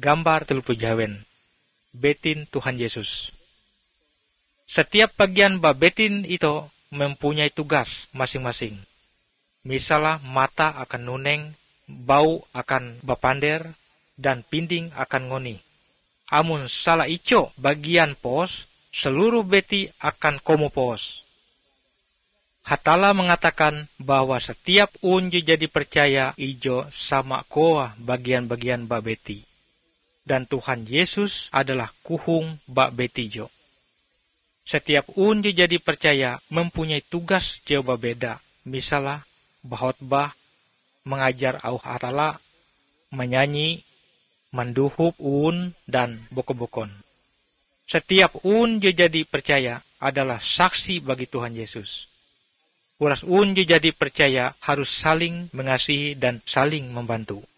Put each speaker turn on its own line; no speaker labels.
gambar telupu jawen. Betin Tuhan Yesus. Setiap bagian betin itu mempunyai tugas masing-masing. Misalnya mata akan nuneng, bau akan bapander, dan pinding akan ngoni. Amun salah ico bagian pos, seluruh beti akan komo pos. Hatala mengatakan bahwa setiap unju jadi percaya ijo sama koa bagian-bagian babeti. Dan Tuhan Yesus adalah kuhung babeti jo. Setiap unju jadi percaya mempunyai tugas jauh berbeda. Misalnya bahotbah, mengajar au Hatala, menyanyi, menduhup dan boko-bokon. Setiap unju jadi percaya adalah saksi bagi Tuhan Yesus. Uras unju jadi percaya harus saling mengasihi dan saling membantu.